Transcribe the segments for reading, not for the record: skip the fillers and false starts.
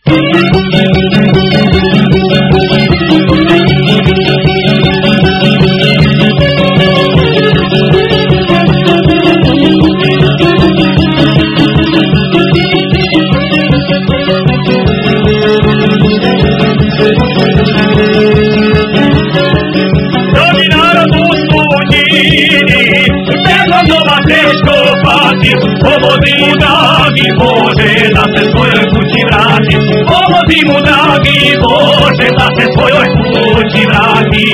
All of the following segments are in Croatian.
Pomozi mu, dragi Bože, da se svojoj kući vrati. Pomozi mu, dragi Bože, da se svojoj kući vrati.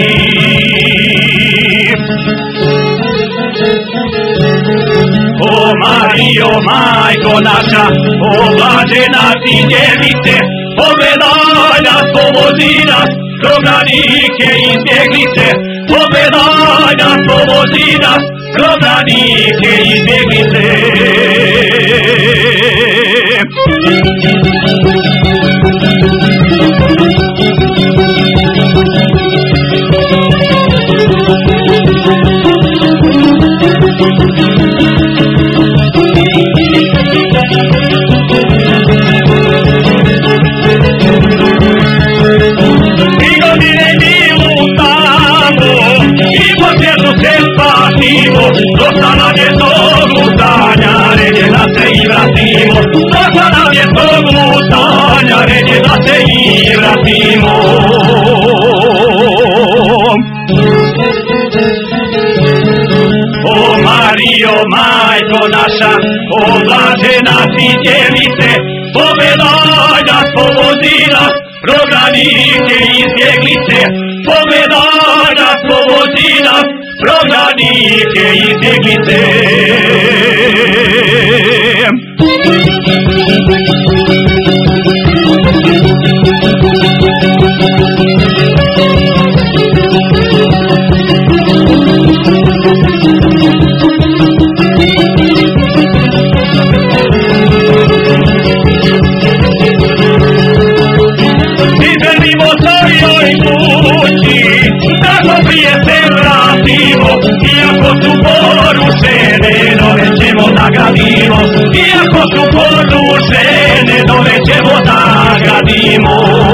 O Marijo, majko naša, o blažena ti djevice, pogledaj nas, pomozi nas, prognanike i izbjeglice. Pogledaj nas, pomozi nas, prognanike i izbjeglice. I godine milu tamo, i po svijetu se spasimo, dosta nam je tog lutanja, red je da se i vratimo. Dosta nam je tog lutanja, red je da se i vratimo. O Marijo, majko naša, o blažena ti djevice, pogledaj nas, pomozi nas, prognanike i izbjeglice. Pogledaj nas, pomozi nas, prognanike i izbjeglice. Tako prije se vratimo, iako su porušene, nove ćemo da gradimo. Iako su porušene, nove ćemo da gradimo.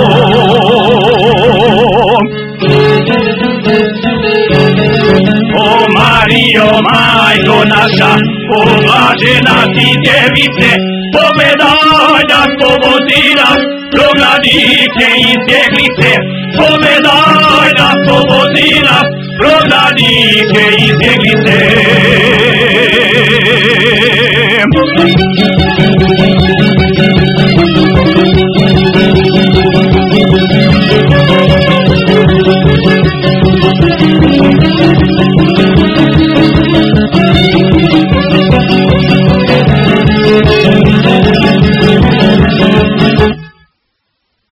O Marijo, majko naša, o blažena ti djevice, pogledaj nas, pomozi nas, prognanike i izbjeglice. Pogledaj nas, pomozi nas, prognanike i izbjeglice.